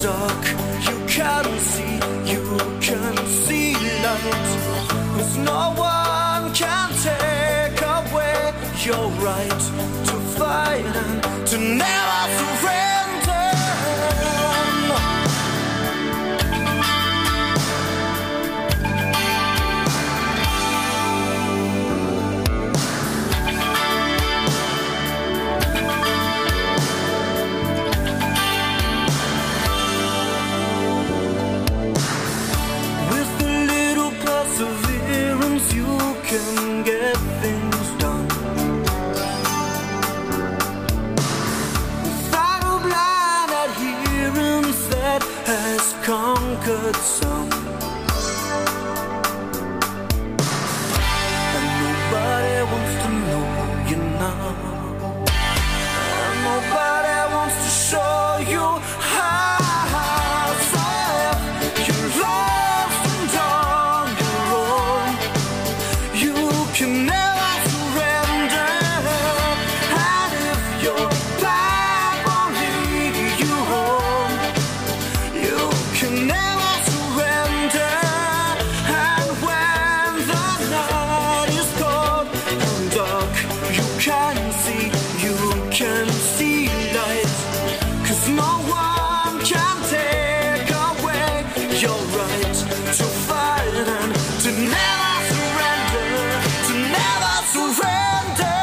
dark, you can see light. 'Cause no one can take away your right to fight and to never surrender. Can get things done without a blind adherence that has conquered some. And nobody wants to know you now, and nobody wants to show you how. So if you're lost and on your own, you can never surrender. And if your Bible lead you home, you can never surrender. And when the night is cold and dark, you can see light. 'Cause no one can take away your right to fight and to never surrender. To never surrender.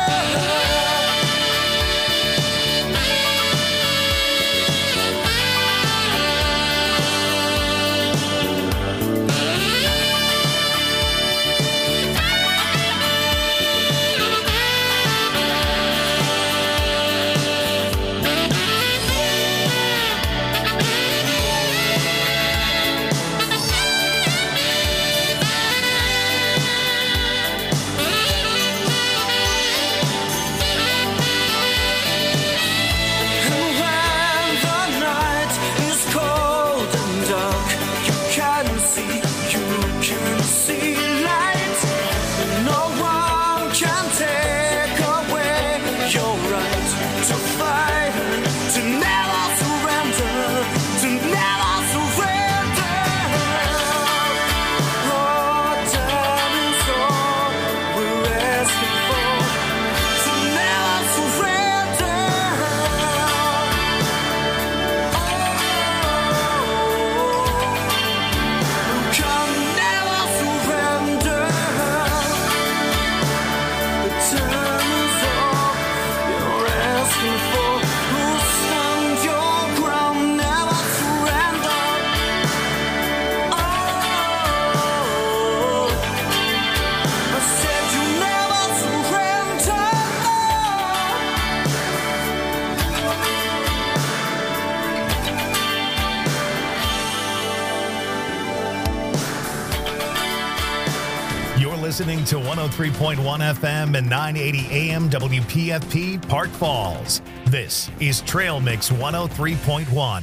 Listening to 103.1 FM and 980 AM WPFP Park Falls. This is Trail Mix 103.1.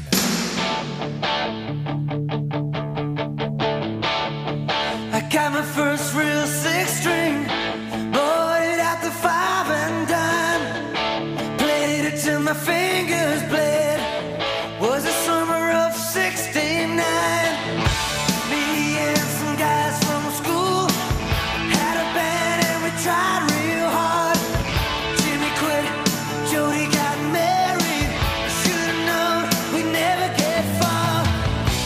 I got my first real six-string, bought it at the 5 and dime, played it till my fingers bled. Was the summer of '69. Me and some guys from school had a band and we tried real hard. Jimmy quit, Jody got married. Should've known we'd never get far.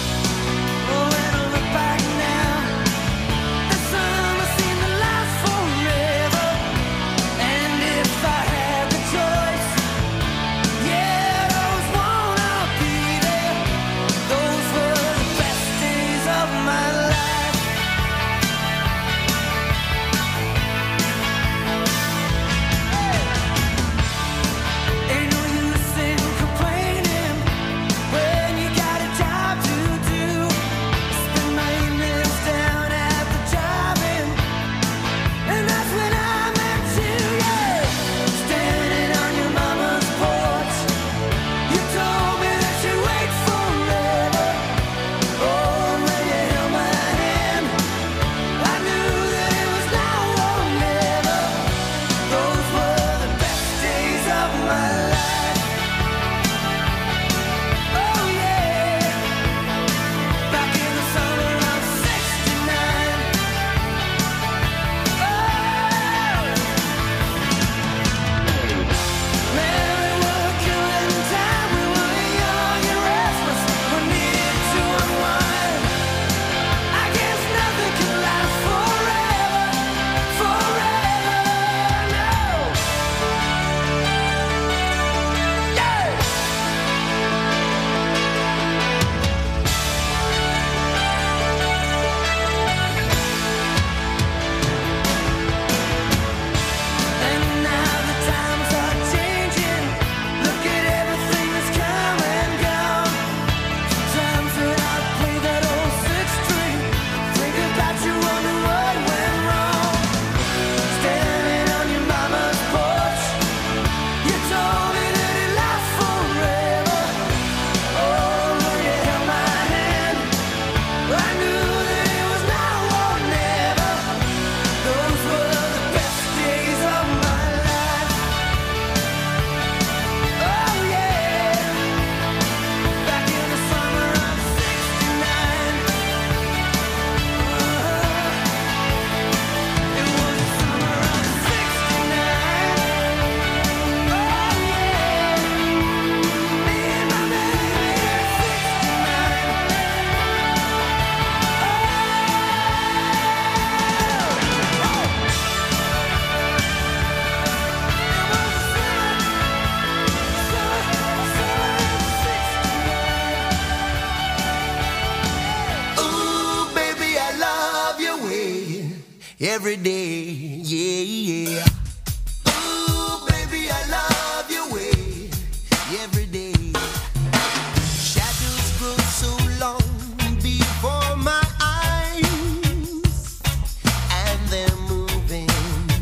every day, yeah. Ooh, baby, I love your way every day. Shadows grow so long before my eyes, and they're moving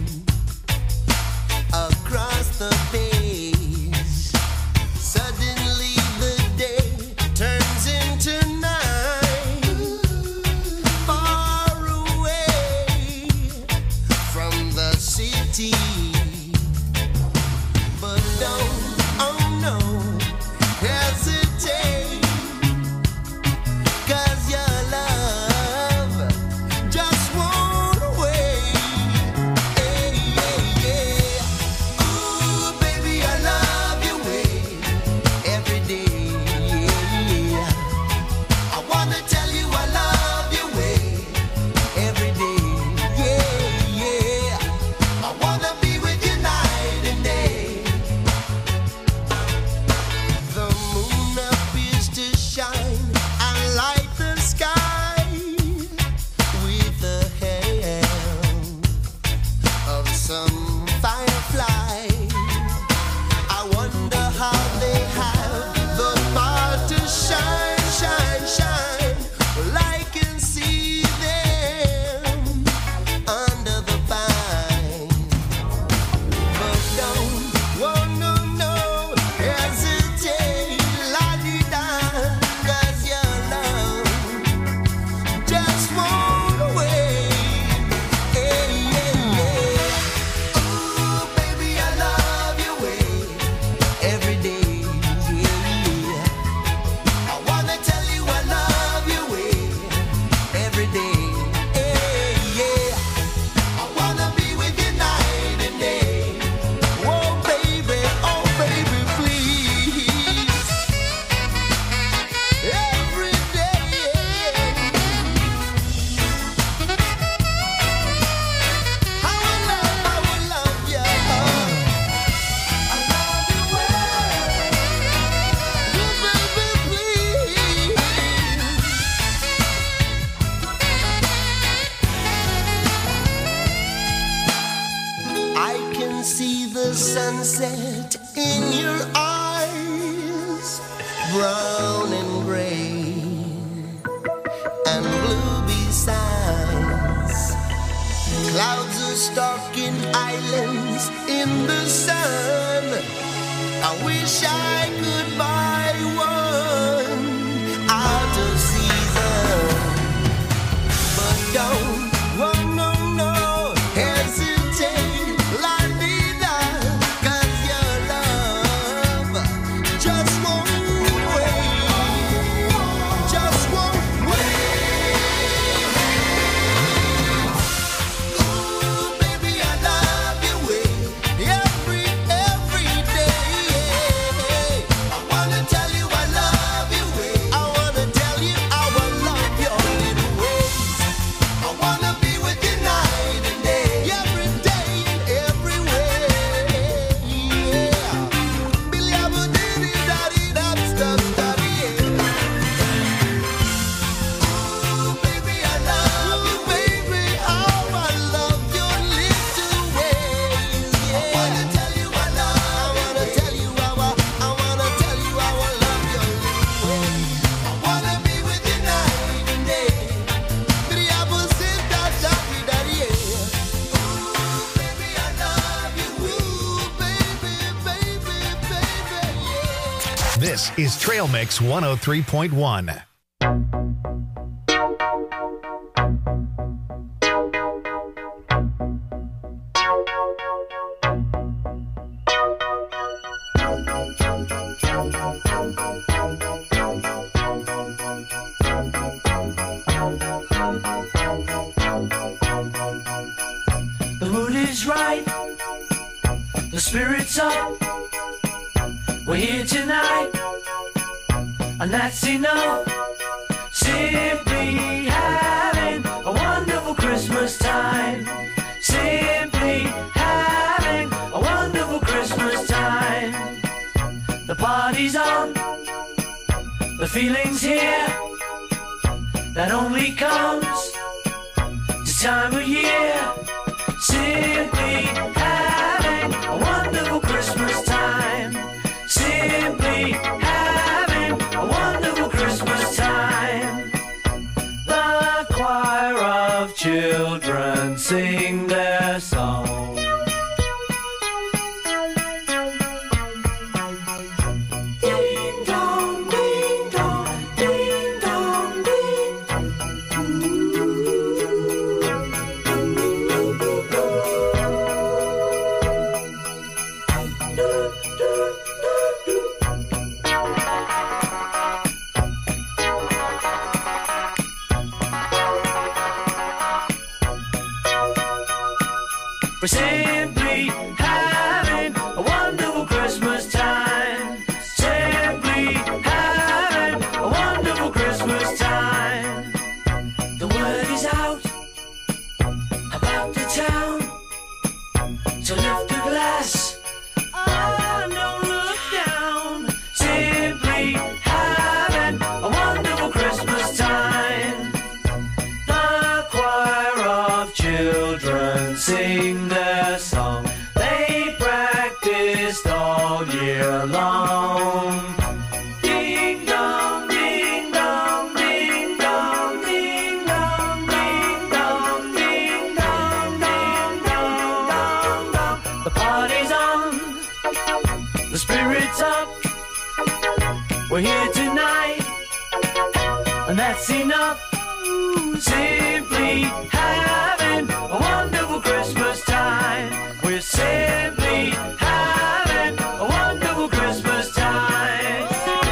across the page. Suddenly the day turns into night, far away from the city. But don't, oh no, hesitate, 'cause your love just won't wait. Hey, yeah, yeah. Ooh, baby, I love your way every day. Yeah. I wanna tell you I love your way every day. Yeah, yeah. I wanna be with you night and day. The moon appears to shine and light the sky with the help of some firefly. I wonder how they have the power to shine, shine, shine. Well, I can see them under the pine. But don't, oh no, no, hesitate, la-di-da, 'cause your love just won't wait. Hey, yeah, yeah. Ooh, baby, I love your way every day. Yeah. I wanna tell you I love your way every day. Hey, yeah. I wanna be with you night and day. Oh baby, please. Every day. I will love you. I love you well. Oh baby, please. I can see the sunset in your eyes, brown and gray and blue besides. Clouds are stalking islands in the sun. I wish I could buy one out of season. But don't, oh no, no, hesitate, la-di-da, 'cause your love just won't wait, just won't wait. Ooh, baby, I love your way every day. I wanna tell you I love your way. I wanna tell you how I love your little ways. I wanna be with you night and day, every day and every way. Yeah. Billy Abba diddy daddy dab stuff daddy. Ooh, baby, I love you, baby. How I love your little ways. Yeah. I wanna tell you I love. I wanna tell you how I wanna tell you how I love your little ways. I wanna be with you night and day. Billy Abba said that daddy daddy. Ooh, baby, I love you. Ooh, baby, yeah. This is Trail Mix 103.1. The mood is right, the spirit's up. We're here tonight, and that's enough. Simply having a wonderful Christmas time. Simply having a wonderful Christmas time. The party's on, the feeling's here, that only comes to This time of year, simply having a wonderful Christmas time. Simply having a wonderful Christmas time. The choir of children sing their song. Ding dong, ding dong, ding dong, ding. We're simply having a wonderful Christmas time. Simply having a wonderful Christmas time. The word is out about the town to lift a glass. Oh, don't look down. Simply having a wonderful Christmas time. The choir of children sing their song. They practiced all year long. Ding dong, ding dong, ding dong, ding dong, ding dong, ding dong, ding dong, dong, dong. The party's on, the spirit's up. We're here tonight, and that's enough. Simply having a wonderful Christmas time. We're simply having a wonderful Christmas time.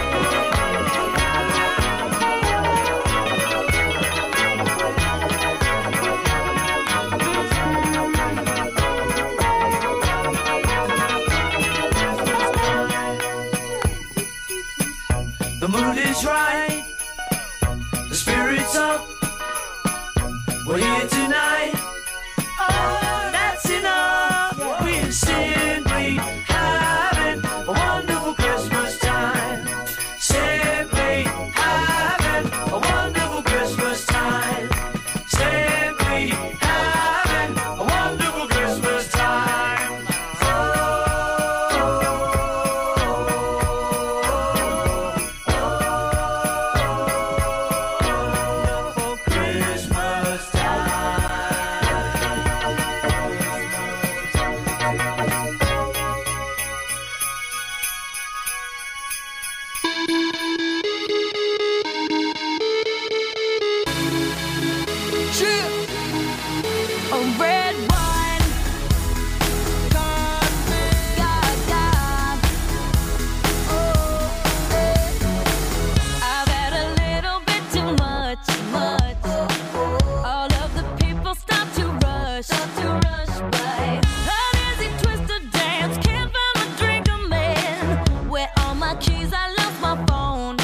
The mood is right, the spirit's up. We're here tonight. Oh, that's enough. We're simply having a wonderful Christmas time. Simply having a wonderful Christmas time. Simply having a wonderful Christmas time. Christmas A red wine, God, God. Oh, I've had a little bit too much. All of the people stop to rush by. A dizzy twisted dance, can't find my drink, a man. Where all my keys? I lost my phone.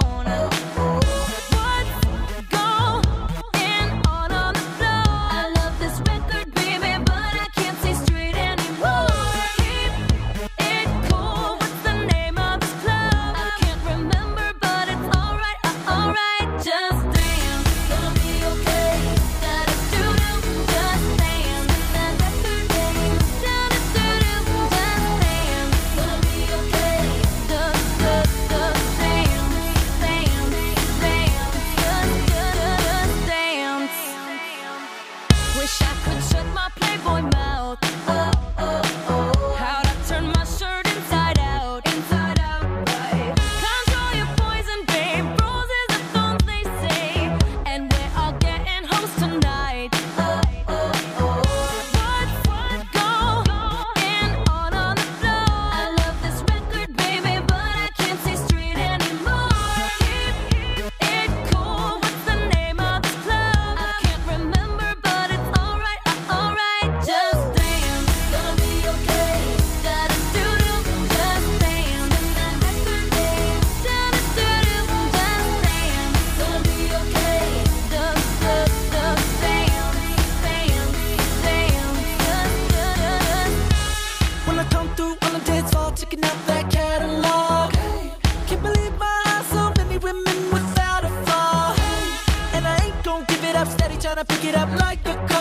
What's going on the floor? I love this record, baby, but I can't see straight anymore. Keep it cool. What's the name of this club? I can't remember, but it's alright, alright. Just dance, gonna be okay. Da-da-doo-doo, just dance. That record name. Da-da-doo-doo, just dance. Gonna be okay. Just dance, dance. Wish I could shut my Playboy mouth. How'd I turn my shirt inside out? Right. Control your poison, babe. Roses are thorns, they say. And we're all getting hoes tonight. What's going on the floor? I love this record, baby, but I can't see straight anymore. Keep it cool. What's the name of this club? I can't remember, but it's alright, alright. Just dance, gonna be okay. Da-da-doo-doo, just dance. That record name. Da-da-doo-doo, just dance. Gonna be okay. Just dance. When I come through on the dance floor, checking out that catalog. Can't believe my eyes, so many women without a flaw. And I ain't gon' give it up, steady tryna pick it up like a car.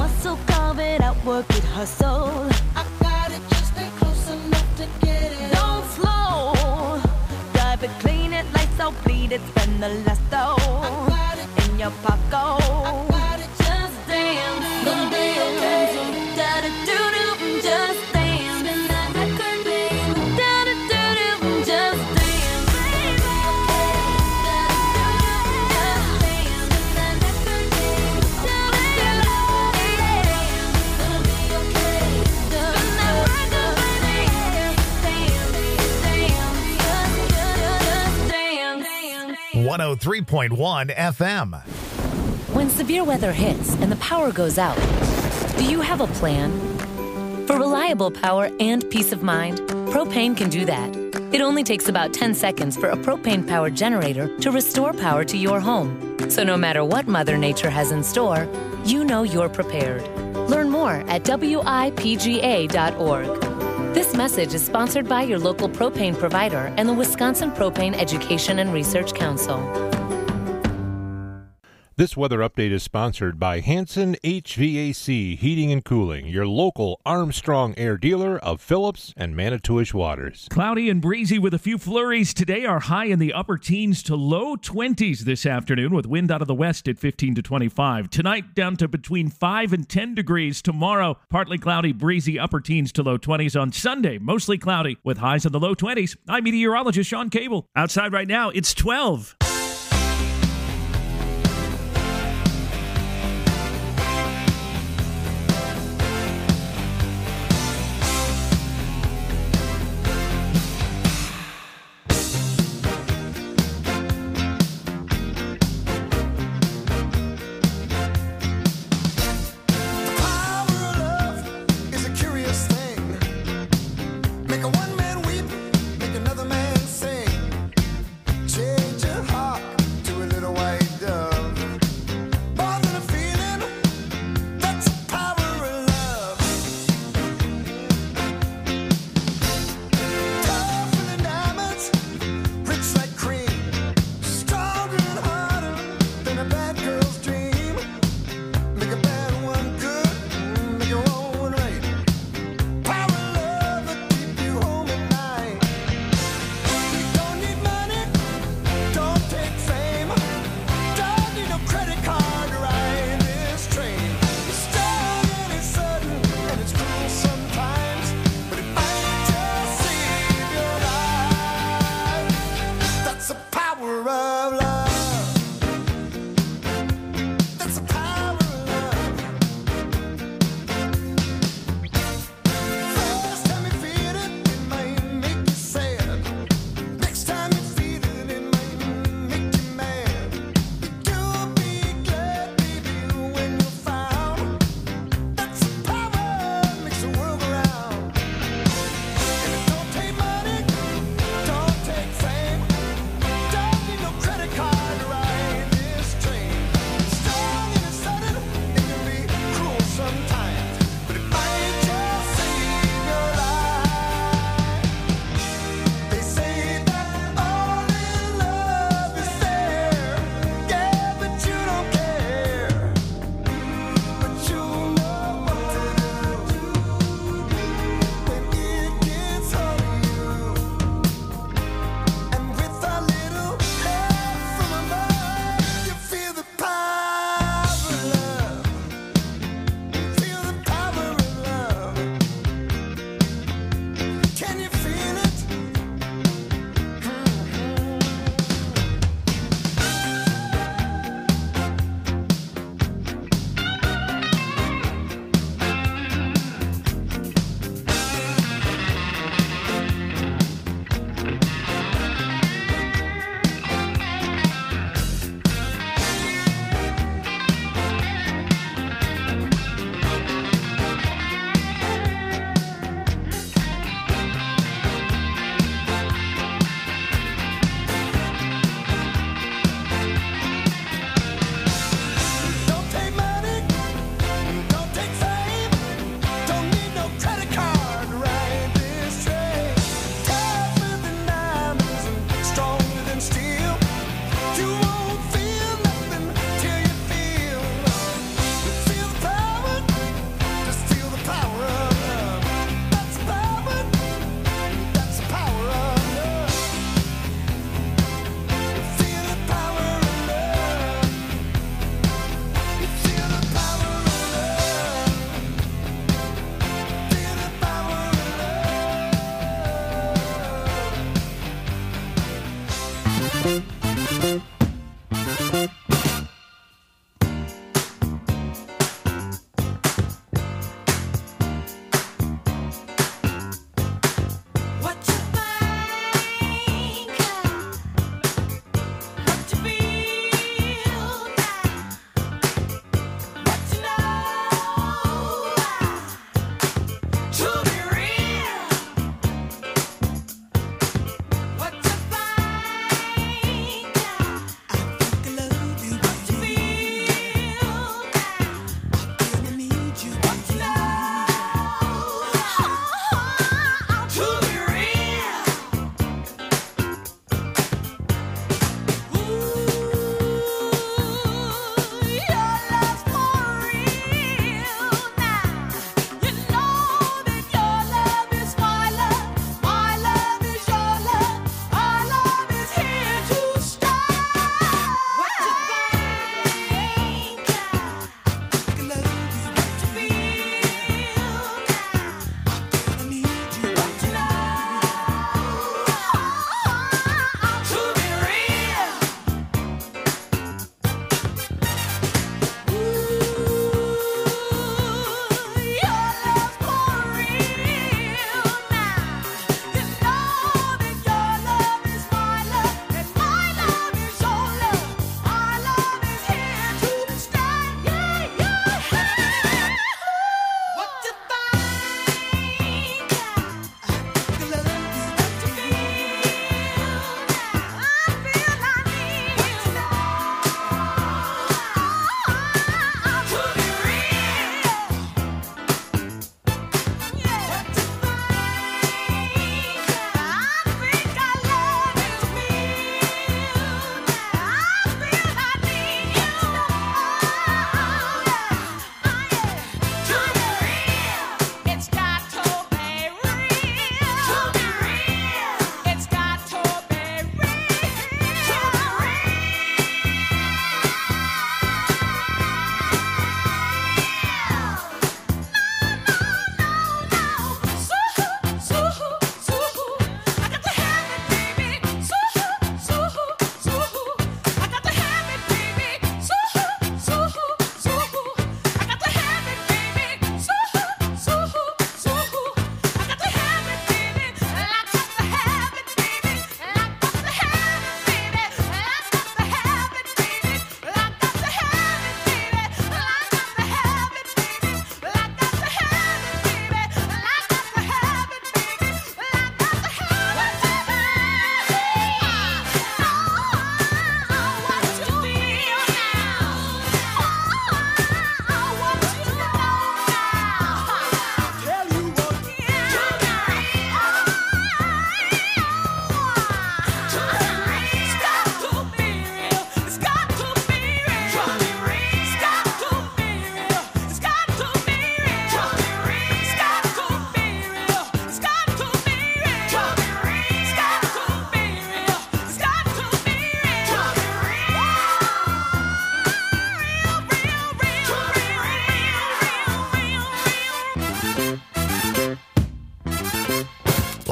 Muscle, carve it out, work it, hustle. I got it, just stay close enough to get it. Don't slow. Drive it, clean it, lights out, bleed it, spend the last dough. got it. In your pocket. Got it, Just dance. Gonna be okay. Da-da-doo-doo, just dance. Spin that record, babe. Da-da-doo-doo, just dance. Da-da-doo-doo, just dance. Spin that record, babe. Da-da-doo-doo, Gonna be okay. spin that record, babe. Dance, dance, just dance. 103.1 FM. When severe weather hits and the power goes out, do you have a plan? For reliable power and peace of mind, Propane can do that. It only takes about 10 seconds for a propane-powered generator to restore power to your home. So no matter what Mother Nature has in store, you know you're prepared. Learn more at WIPGA.org. This message is sponsored by your local propane provider and the Wisconsin Propane Education and Research Council. This weather update is sponsored by Hanson HVAC Heating and Cooling, your local Armstrong Air dealer of Phillips and Manitowish Waters. Cloudy and breezy with a few flurries today. Our high in the upper teens to low 20s this afternoon with wind out of the west at 15 to 25. Tonight down to between 5 and 10 degrees. Tomorrow, partly cloudy, breezy, upper teens to low 20s. On Sunday, mostly cloudy with highs in the low 20s. I'm meteorologist Sean Cable. Outside right now, it's 12. Power of love is a curious thing. Make a one man weep, make another man sing. Change your heart.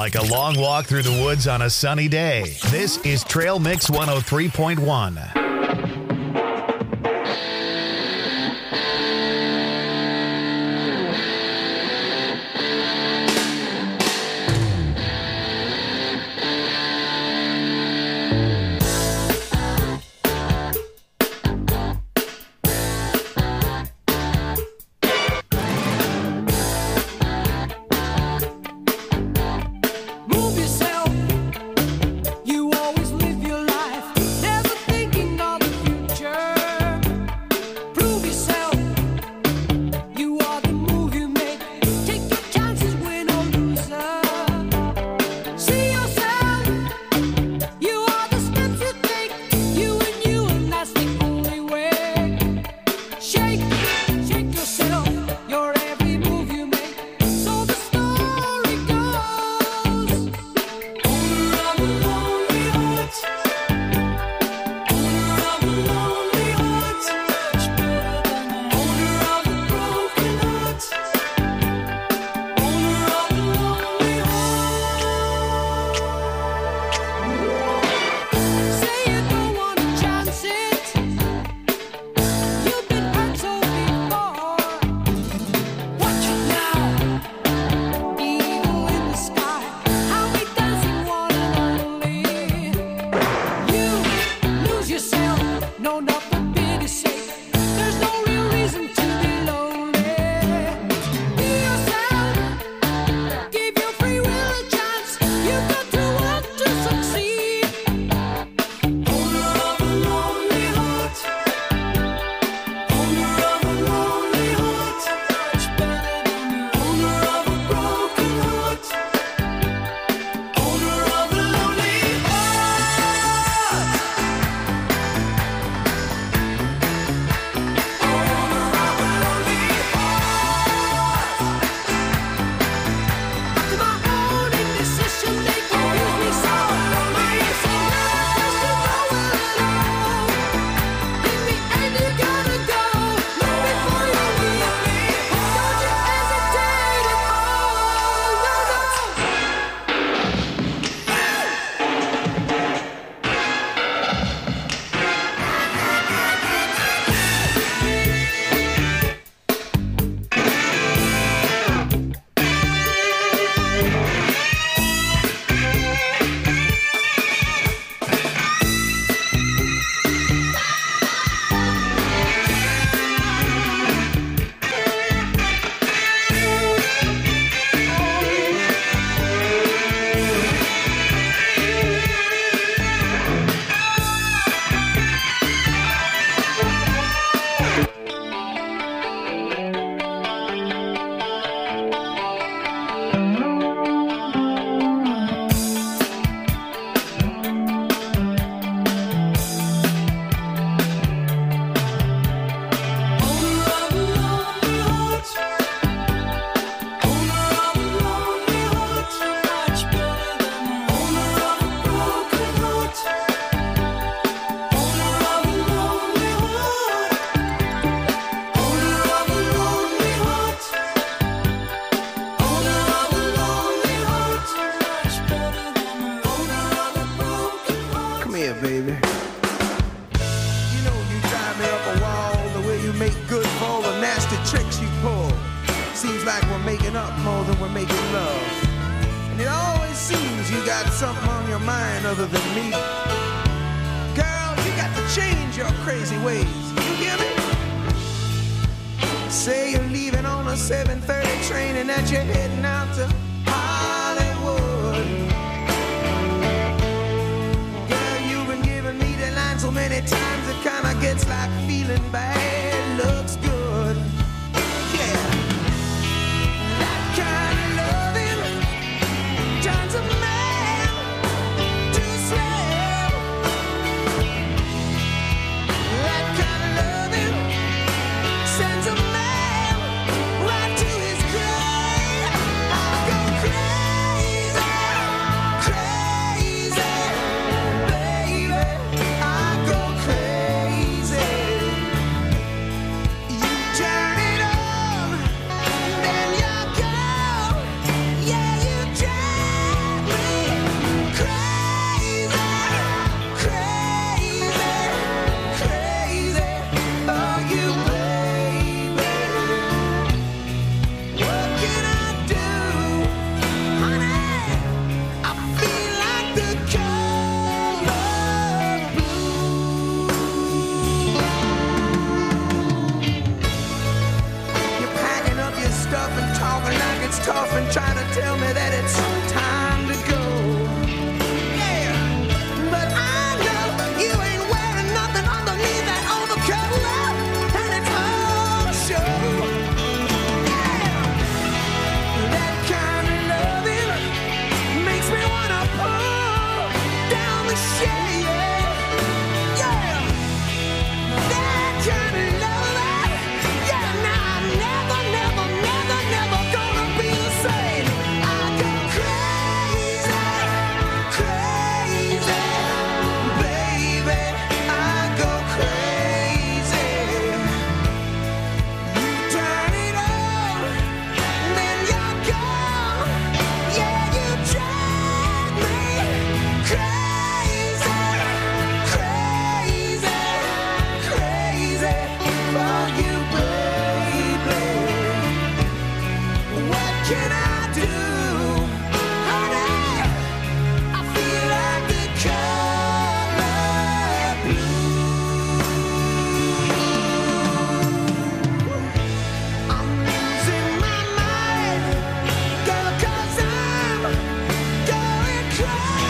like a long walk through the woods on a sunny day. This is Trail Mix 103.1. Move yourself. You always live your life, never thinking of the future. Prove yourself. You are the move you make. Take your chances, win or loser. See yourself. You are the steps you take. You, and that's the only way. Shake yourself. Your every move you make. So the story goes. Owner of a lonely heart. Owner of a lonely heart. Owner of a broken heart. Owner of a lonely heart. Say you don't want to chance it. You've been hurt so before. Watch it now. Evil in the sky. How we dancing one and only. You lose yourself. No, not for pity's sake. There's no real reason to be lonely. Be yourself. Give your free will a chance. You've got to want to succeed. Owner of a lonely heart. Owner of a lonely heart. Owner of a broken heart. Owner of a lonely heart. Owner of a lonely heart. After my own indecision, they confuse me so. I say no to nowhere at all. In the end, you gotta go. Look before you leave me. Don't you hesitate at all. No, no. Owner of a lonely heart. Owner of a lonely heart. Owner of a broken heart. Owner of a lonely heart. Owner of a lonely heart. Owner of a lonely heart. Owner of a broken heart. Come here, baby. You know you drive me up a wall the way you make good for all the nasty tricks you pull. Seems like we're making up more than we're making love. And it always seems you got something on your mind other than me. Girl, you got to change your crazy ways. You hear me? Say you're leaving on a 7:30 train and that you're heading out to Hollywood. Girl, you've been giving me the line so many times it kinda gets like feeling bad looks good. Yeah. That kind of loving turns a man to a slave. That kind of loving sends a man right to his grave. I go crazy, crazy, baby. I go crazy. it's tough and trying to tell me that it's time to go. Yeah, but I know you ain't wearing nothing underneath that overcoat, and it's all show. Yeah, that kind of loving makes me wanna pull down the shade. Yeah, that kind of loving. Yeah, now I'm never, never, never, never gonna be the same. I go crazy, crazy, baby. I go crazy. You turn it on, then you're gone. Yeah, you drive me crazy, crazy, crazy for you, baby. What can I do, honey? I feel like the color blue. I'm losing my mind, girl, 'cause I'm going crazy.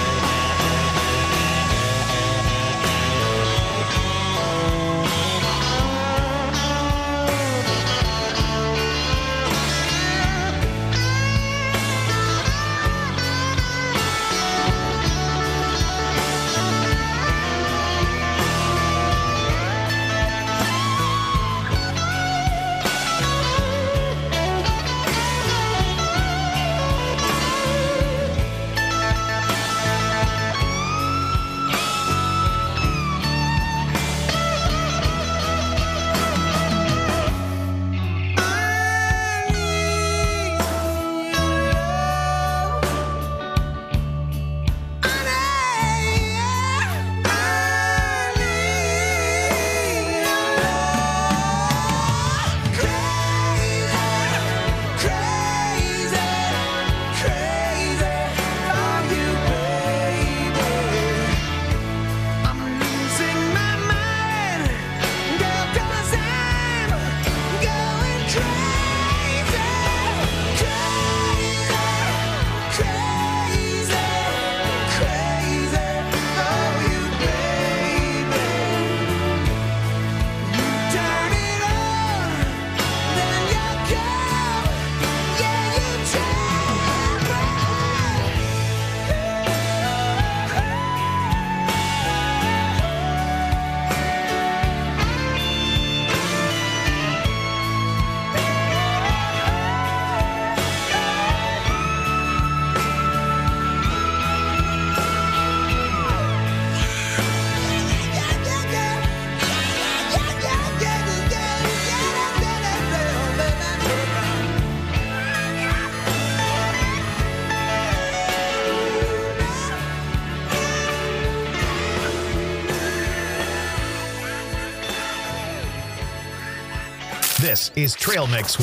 This is Trail Mix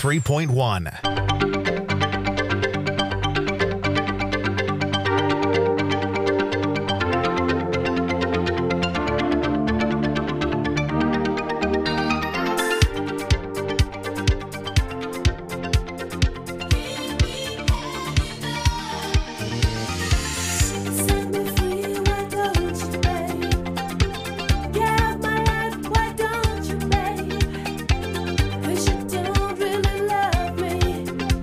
103.1. Set me free, why don't you, babe? Get out my life, why don't you, babe? 'Cause you don't really love me.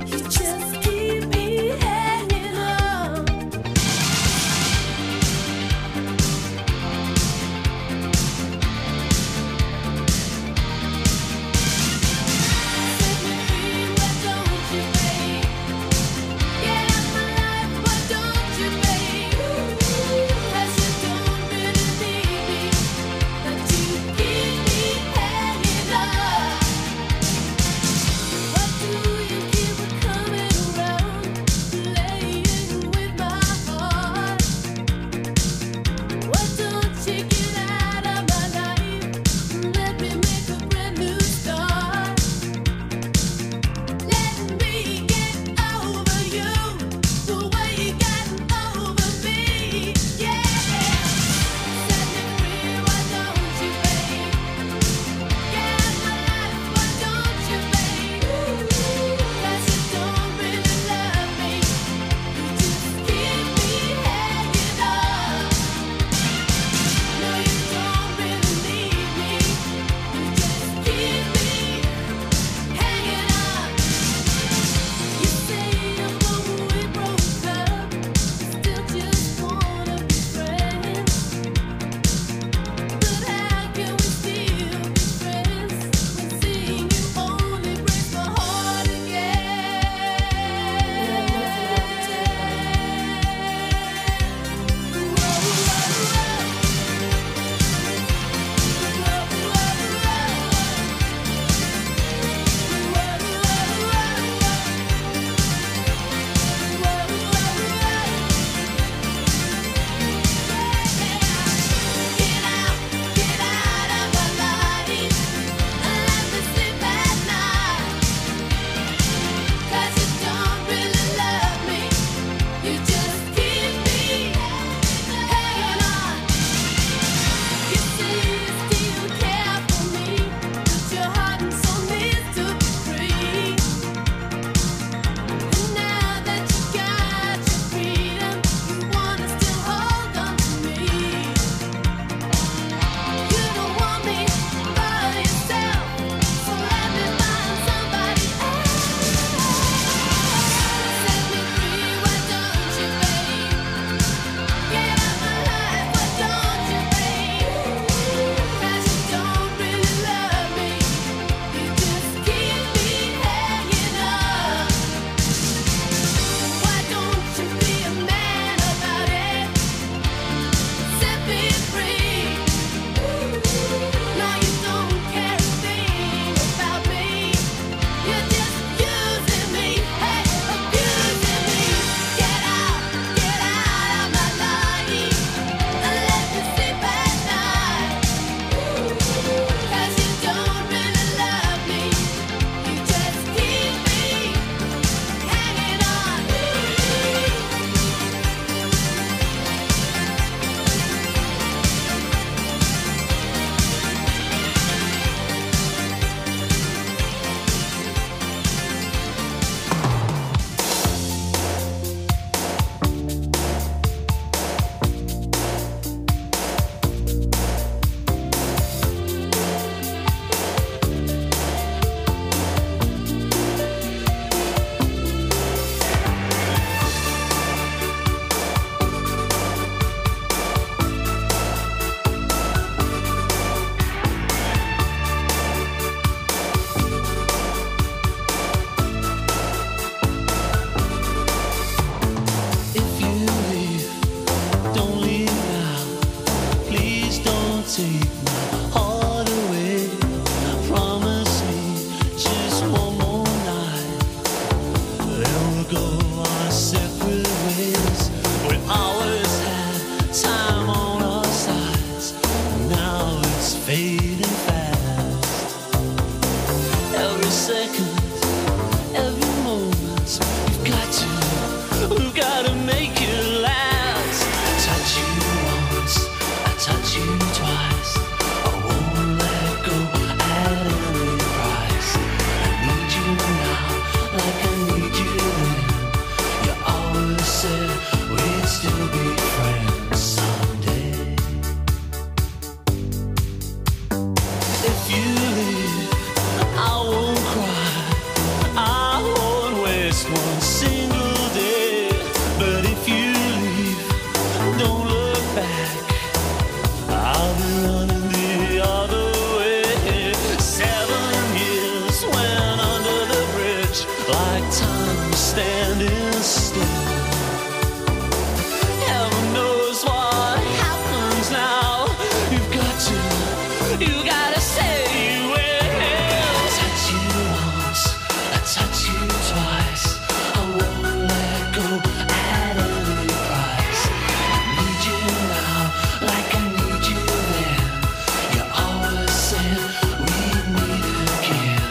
just one single day. But if you leave, don't look back. I'll be running the other way. 7 years went under the bridge like time standing still. Heaven knows what happens now. You gotta say you will. Touch you once, I touch you twice. I won't let go at any price. I need you now, like I need you then. You always said we'd meet again.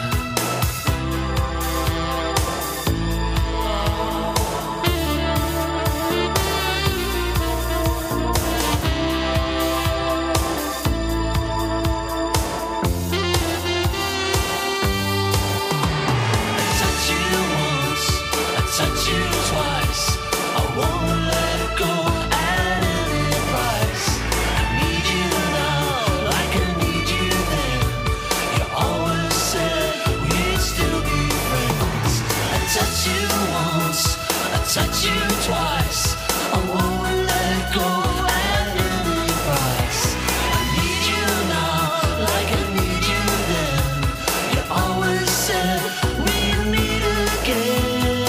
Touch you twice, I won't let go at any price. I need you now, like I need you then. You always said we'd still be friends. I touch you once, I touch you twice, I won't let go at any price. I need you now, like I need you then. You always said we'd meet again.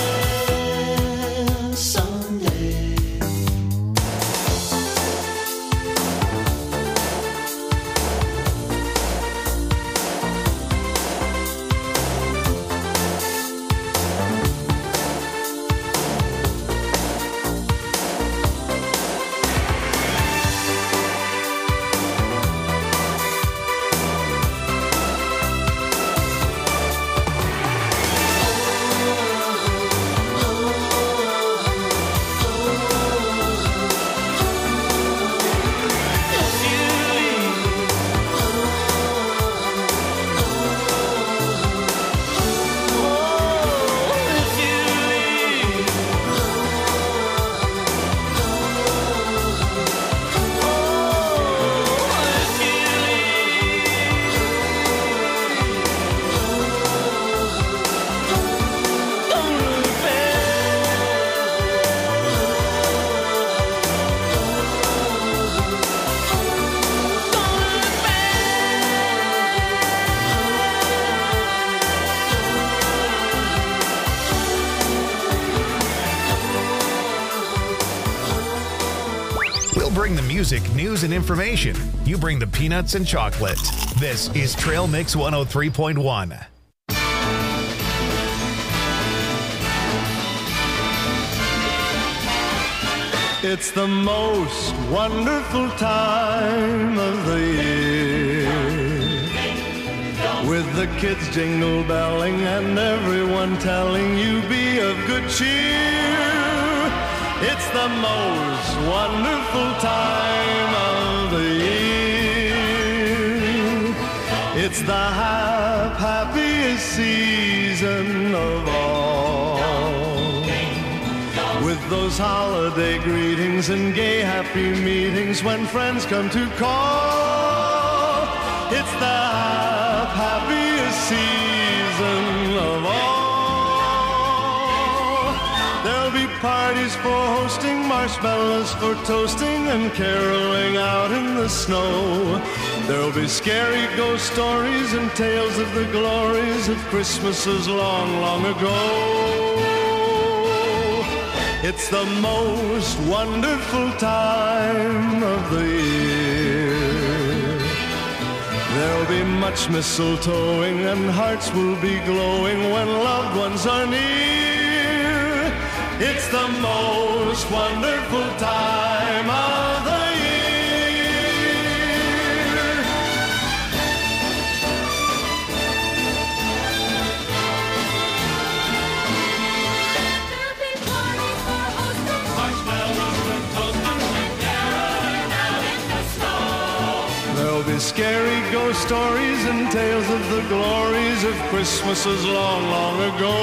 Bring the music, news, and information. You bring the peanuts and chocolate. This is Trail Mix 103.1. It's the most wonderful time of the year, with the kids jingle belling and everyone telling you be of good cheer. It's the most wonderful time of the year. It's the happiest season of all, with those holiday greetings and gay happy meetings when friends come to call. It's the happiest season of all. There'll be parties for hosting, marshmallows for toasting, and caroling out in the snow. There'll be scary ghost stories and tales of the glories of Christmases long, long ago. It's the most wonderful time of the year. There'll be much mistletoeing and hearts will be glowing when loved ones are near. It's the most wonderful time of the year. There'll be parties for hosting, marshmallows and toasting, and caroling out in the snow. There'll be scary ghost stories and tales of the glories of Christmases long, long ago.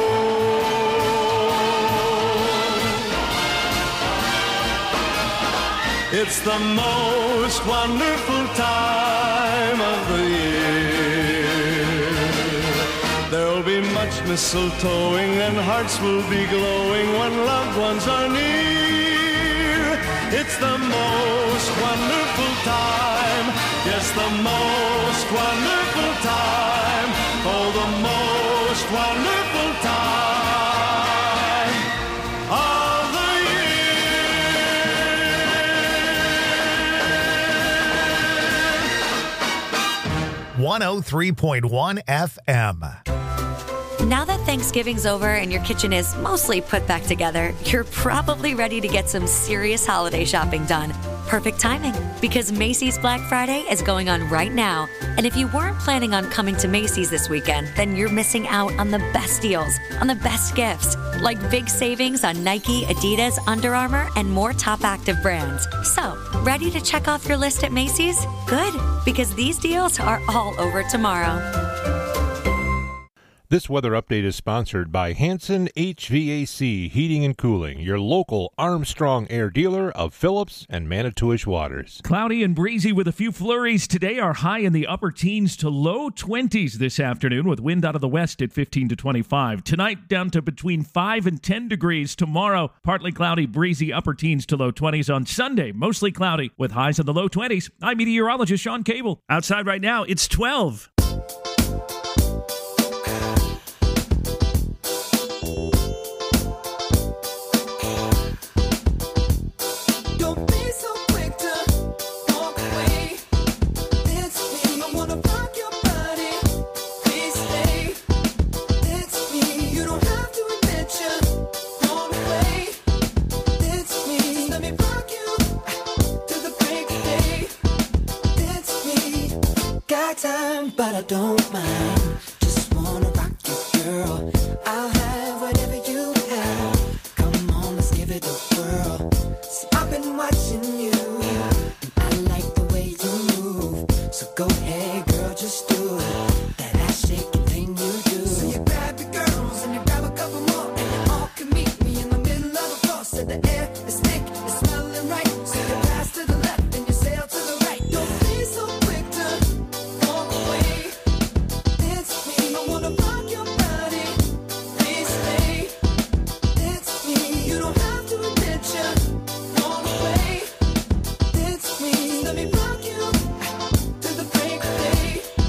It's the most wonderful time of the year. There'll be be much mistletoeing and hearts will be glowing when loved ones are near. It's the most wonderful time. Yes, the most wonderful time. Oh, the most wonderful time of the year. 103.1 FM. Now that Thanksgiving's over and your kitchen is mostly put back together, you're probably ready to get some serious holiday shopping done. Perfect timing, because Macy's Black Friday is going on right now. And if you weren't planning on coming to Macy's this weekend, then you're missing out on the best deals, on the best gifts, like big savings on Nike, Adidas, Under Armour, and more top active brands. So, ready to check off your list at Macy's? Good, because these deals are all over tomorrow. This weather update is sponsored by Hanson HVAC Heating and Cooling, your local Armstrong Air dealer of Phillips and Manitowish Waters. Cloudy and breezy with a few flurries today. Our high in the upper teens to low 20s this afternoon with wind out of the west at 15 to 25. Tonight down to between 5 and 10 degrees. Tomorrow, partly cloudy, breezy, upper teens to low 20s. On Sunday, mostly cloudy with highs in the low 20s. I'm meteorologist Sean Cable. Outside right now, it's 12. Don't be so quick to walk away. It's me. I wanna rock your body. Please stay. It's me. You don't have to admit you're gone away. It's me. Just let me rock you to the break of day. It's me. Got time, but I don't mind. Just wanna rock you, girl. I'll have whatever you have. Come on, let's give it a whirl. See, I've been watching you, and I like the way you move. So go ahead, girl, just do it. That ass shaking thing you do. So you grab your girls and you grab a couple more, and you all can meet me in the middle of the floor. So the air is thick, it's smelling right. So you pass to the left and you sail to the right. Don't be so quick to walk away. It's me. I wanna rock your body. Please stay. It's me. You don't have to admit you're gone away. It's me. Let me rock you to the break of day.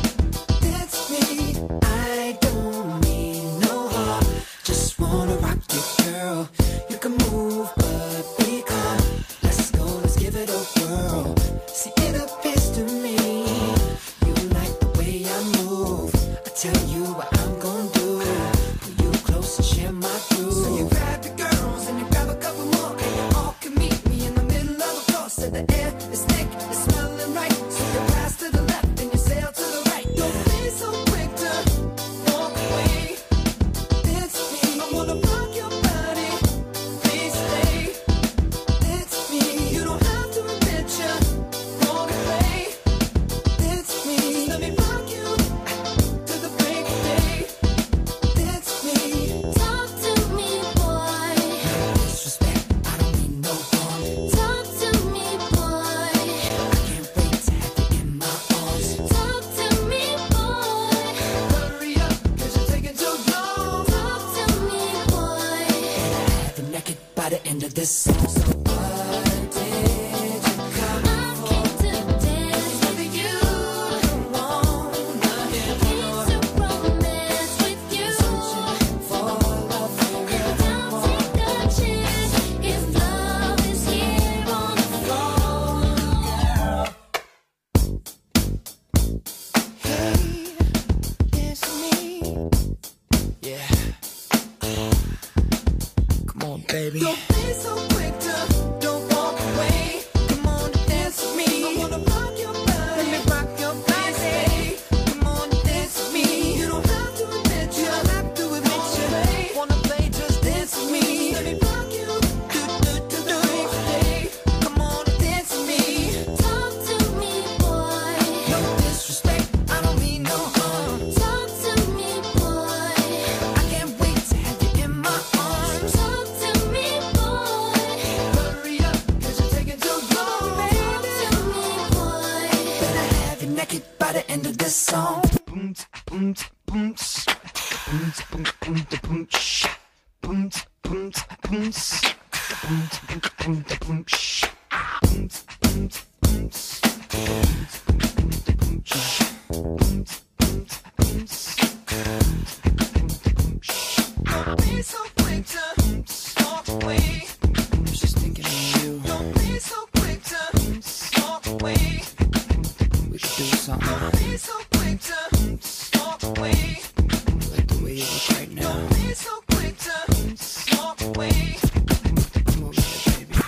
It's me. I don't mean no harm. Just wanna rock you, girl. You can move, but be calm. Let's go, let's give it a whirl. See, it appears to me you like the way I move. I tell you what I'm gonna do. Pull you close and share my groove. So you grab your girls and you grab a couple more, and you all can meet me in the middle of the floor. So the air is thick, it's smelling right. So you pass to the left and you sail to the right. Don't be so quick to walk away. It's me. I wanna rock your body. Please stay. It's me. You don't have to admit you're gone away. It's me. Let me rock you to the break of day. It's me. Talk to me, boy. Disrespect, I don't mean no harm. Talk to me, boy. I can't wait to have you in my arms. Talk to me, boy. Hurry up, 'cause you're taking too long. Talk to me, boy. Have you naked by the end of this song. So what did you come I came to dance with you. wanna Came to romance with you. for? Love for real. Don't take a chance if love is here on the floor. Hey, it's me. Yeah. Come on, baby. Don't be so quick to don't walk away. Come on, dance with me. I wanna rock your body. Let me rock your body. Come on, dance with me. You don't have to admit you. Don't have to admit you. Wanna play? Just dance with me. Let me rock you. Do. Come on, dance with me. Talk to me, boy. No disrespect, I don't mean no harm. Talk to me, boy. I can't wait to have you in my arms. Talk to me, boy. Don't be so quick to walk away. I was just thinking of you. Don't be so quick to walk away. We could do something. Don't be so quick to walk away. I like the way you look right now. Don't be so quick to walk away. Come over here, baby.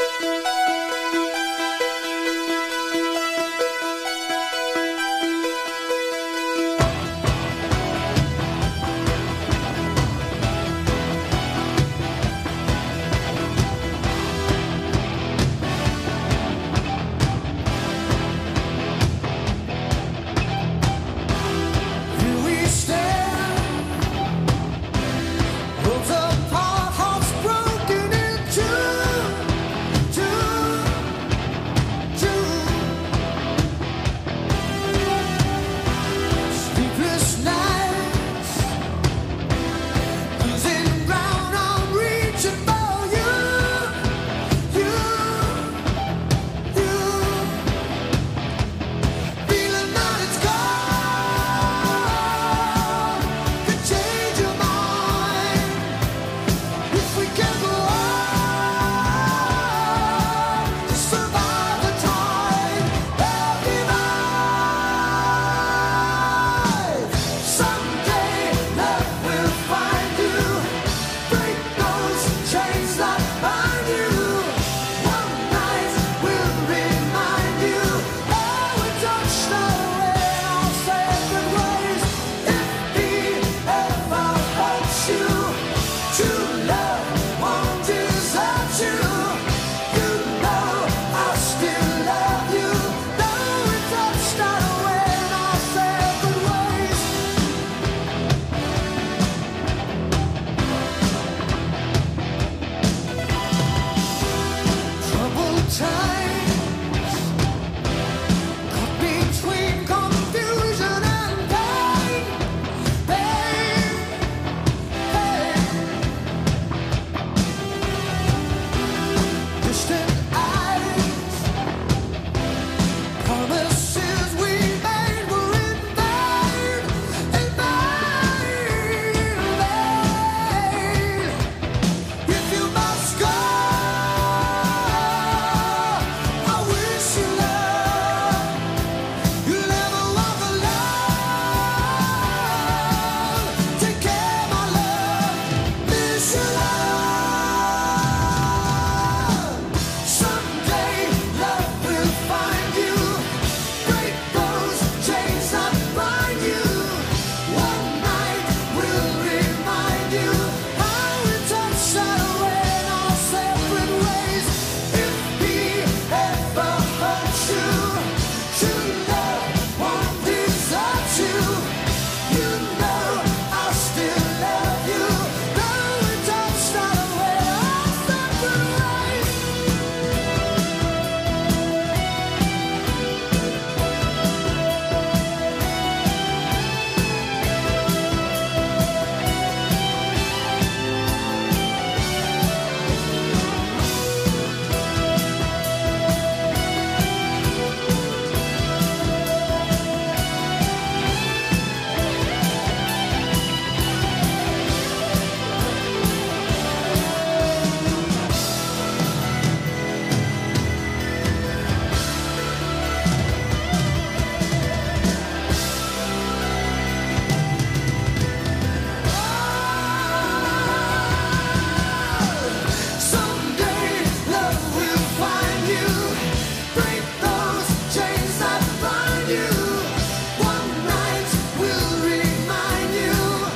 Here we stand, worlds apart, hearts broken in two. Sleepless nights, losing ground, I'm reaching for you. Feeling that it's gone, could change your mind if we can go on to survive the time that we might. Someday love will find you, break those chains that bind you. One night will remind you how we touched away our separate ways. If he ever hurts you, true love won't desert you. You know I still love you. Though we touched away our separate ways. Troubled times, caught between confusion and pain. Distant eyes, promises we made were in vain, If you must go, I wish you luck. You'll never walk alone. Take care, my love. Miss you, love. Someday love will find you. Break those chains that bind you. One night will remind you how we touched away in our separate ways. If he ever hurts you, true love won't desert you. You know I still love you. Though we touched away our separate ways. Someday love will find you. Break those chains that bind you. One night will remind you.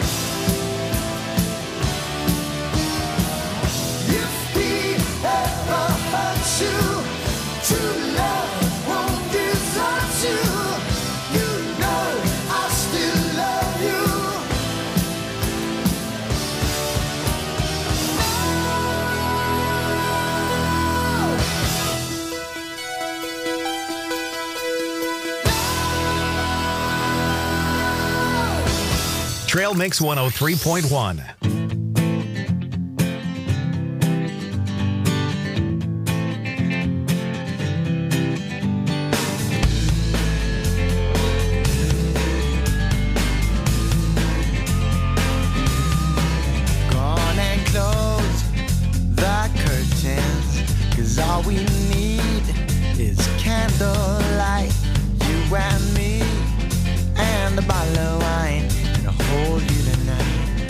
If he ever hurts you, true love won't desert you. You know I still love you. Trail Mix 103.1. candlelight, you and me, and a bottle of wine, and I'll hold you tonight.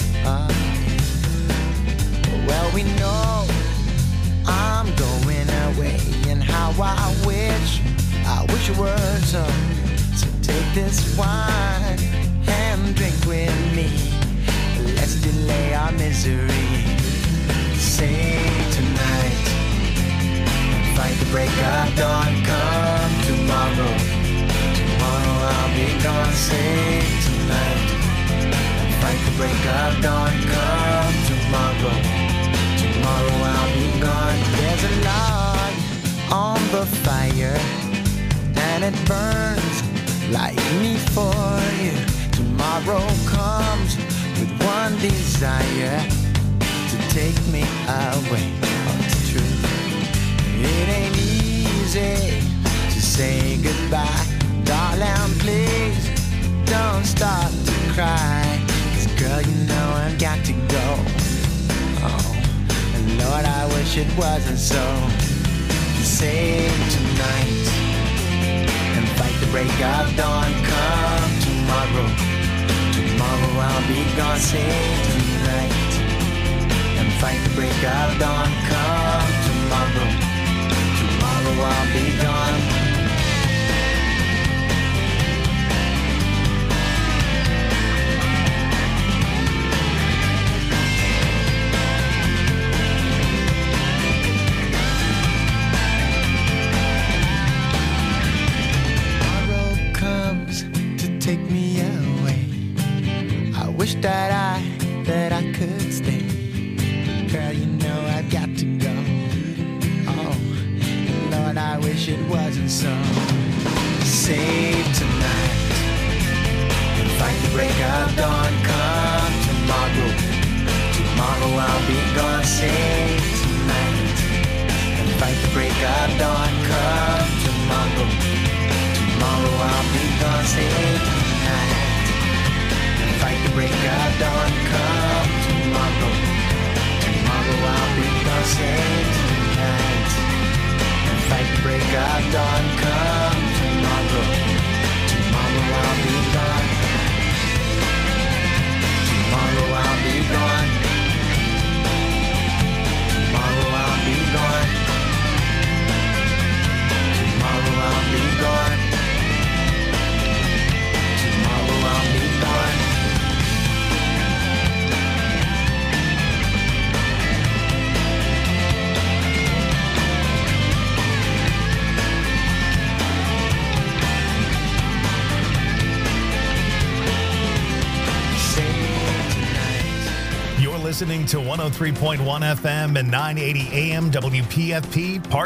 Well, we know I'm going away, and how I wish it were so. So take this wine and drink with me. Let's delay our misery. Say tonight, fight the break of dawn. Come tomorrow, tomorrow I'll be gone. Say tonight, fight the break of dawn. Come tomorrow, tomorrow I'll be gone. There's a log on the fire, and it burns like me for you. Tomorrow comes with one desire, to take me away. Oh, it's true. It ain't easy to say goodbye. Darling, please don't start to cry. 'Cause girl, you know I've got to go. Oh, and Lord, I wish it wasn't so. Save tonight and fight the break of dawn. Come tomorrow, tomorrow I'll be gone. Save tonight and fight the break of dawn. Come tomorrow, tomorrow I'll be gone. Tomorrow comes to take me away. I wish that I could stay. Girl, you know I've got to go. Oh, Lord, I wish it wasn't so. Save tonight and fight the break of dawn. Come tomorrow, tomorrow I'll be gone. Save tonight and fight the break of dawn. Come tomorrow, tomorrow I'll be gone. Save tonight and fight the break of dawn. Come tomorrow, tomorrow I'll be gone. Save tonight and fight the break of dawn. Come tomorrow, tomorrow I'll be gone. Tomorrow I'll be gone. Tomorrow I'll be gone. Tomorrow I'll be gone. Tomorrow I'll be gone. You're listening to 103.1 FM and 980 AM WPFP, part